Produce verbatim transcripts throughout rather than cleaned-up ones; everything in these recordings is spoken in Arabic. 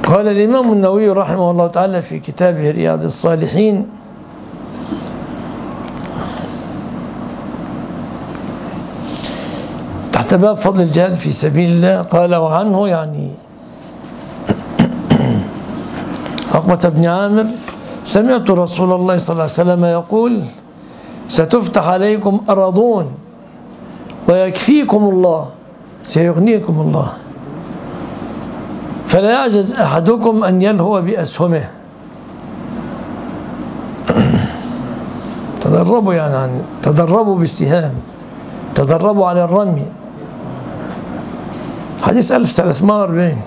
قال الإمام النووي رحمه الله تعالى في كتابه رياض الصالحين: تحت باب فضل الجهاد في سبيل الله، قال: وعنه يعني عقبة بن عامر: سمعت رسول الله صلى الله عليه وسلم يقول: ستفتح عليكم أراضون ويكفيكم الله، سيغنيكم الله، فلا يعجز أحدكم أن يلهو بأسهمه. تدربوا يعني عن تدربوا بالسهام، تدربوا على الرمي. حديث ألف وثلاثمائة وأربعين.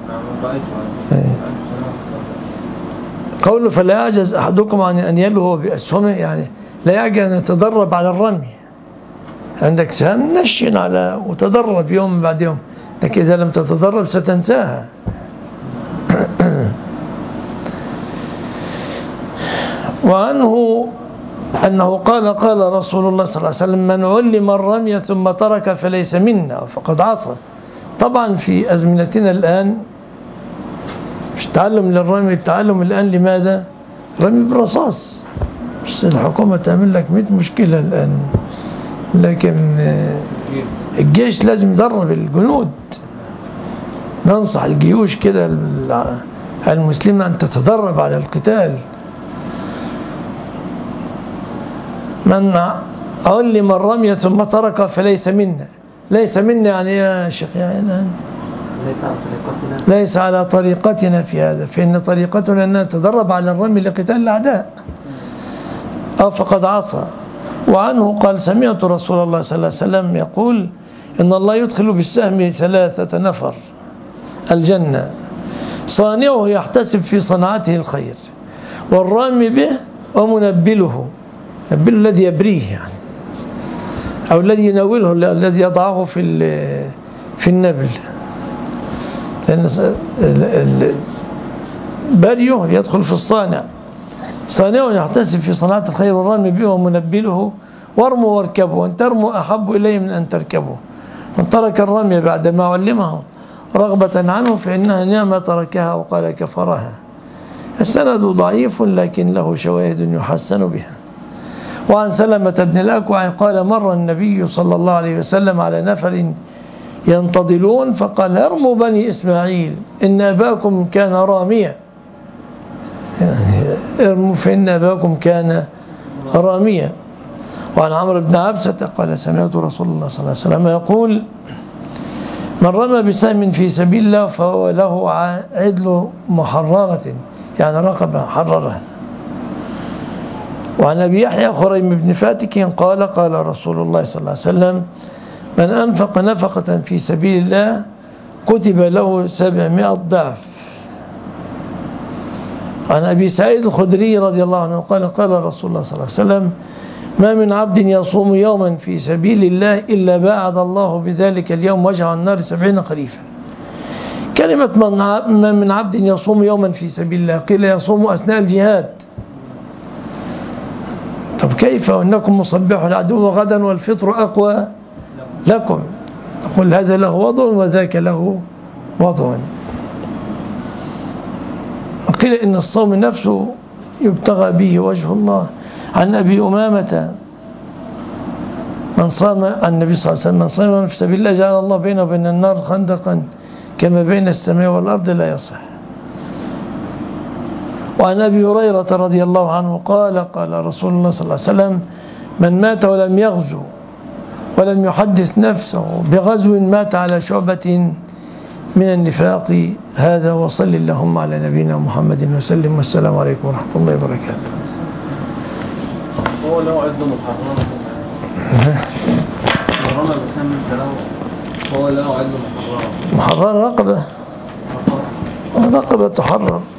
قوله فلا يعجز أحدكم عن أن يلهو بأسهمه، يعني لا يعجز أن يتدرب على الرمي. عندك سهم نشن على وتدرب يوم بعد يوم، لكن إذا لم تتدرب ستنساها. وعنه أنه قال: قال رسول الله صلى الله عليه وسلم: من علم الرمي ثم ترك فليس منا فقد عصى. طبعا في أزمنتنا الآن مش تعلم للرمي، التعلم الآن لماذا؟ رمي بالرصاص. بس الحكومة تعمل لك مئة مشكلة الآن، لكن الجيش لازم يدرب الجنود. ننصح الجيوش كده المسلمة أن تتدرب على القتال. من علم الرمي ثم ترك فليس منا. ليس منا يعني يا شيخ يعني ليس على طريقتنا في هذا، فإن طريقتنا أن نتدرب على الرمي لقتال الأعداء، أو فقد عصى. وعنه قال: سمعت رسول الله صلى الله عليه وسلم يقول: إن الله يدخل بالسهم ثلاثة نفر الجنة، صانعه يحتسب في صنعته الخير، والرامي به، ومنبله. نبله الذي يبريه يعني، أو الذي يناوله، الذي يضعه في في النبل، لأن بريه يدخل في الصانع. صانعه يحتسب في صنعة الخير، والرامي به، ومنبله. وارموا واركبوا، وان ترموا أحب إليه من أن تركبوا. من ترك الرمي بعد ما علمه رغبة عنه فإنها نعمة تركها وقال كفرها. السند ضعيف لكن له شواهد يحسن بها. وعن سلمة بن الأكوع قال: مر النبي صلى الله عليه وسلم على نفر ينتظلون فقال: ارموا بني إسماعيل إن أباكم كان راميا. يعني ارموا فإن أباكم كان راميا. وعن عمرو بن عبسة قال: سمعت رسول الله صلى الله عليه وسلم يقول: من رمى بسهم في سبيل الله فهو له عدل محررة، يعني رقبة حررها. وعن أبي يحيى خريم بن فاتك قال: قال رسول الله صلى الله عليه وسلم: من أنفق نفقة في سبيل الله كتب له سبعمائة ضعف. عن أبي سعيد الخدري رضي الله عنه قال: قال رسول الله صلى الله عليه وسلم: ما من عبد يصوم يوما في سبيل الله إلا باعد الله بذلك اليوم وجهه عن النار سبعين خريفا. كلمة ما من عبد يصوم يوما في سبيل الله، قيل يصوم أثناء الجهاد. طب كيف وإنكم مصبحوا العدو غدا والفطر أقوى لكم؟ تقول هذا له وضع وذاك له وضع. قيل إن الصوم نفسه يبتغى به وجه الله. عن أبي أمامة من صام عن النبي صلى الله عليه وسلم: من صام في سبيل الله جعل الله بينه وبين النار خندقا كما بين السماء والأرض لا يصح. وعن أبي هريرة رضي الله عنه قال: قال رسول الله صلى الله عليه وسلم: من مات ولم يغزو ولم يحدث نفسه بغزو مات على شعبة من النفاق. هذا وصل اللهم على نبينا محمد وسلم، والسلام عليكم ورحمة الله وبركاته. هو لو عد محرمة محرمة بسم له، هو لو عد محرمة محرمة رقبة رقبة تحرم.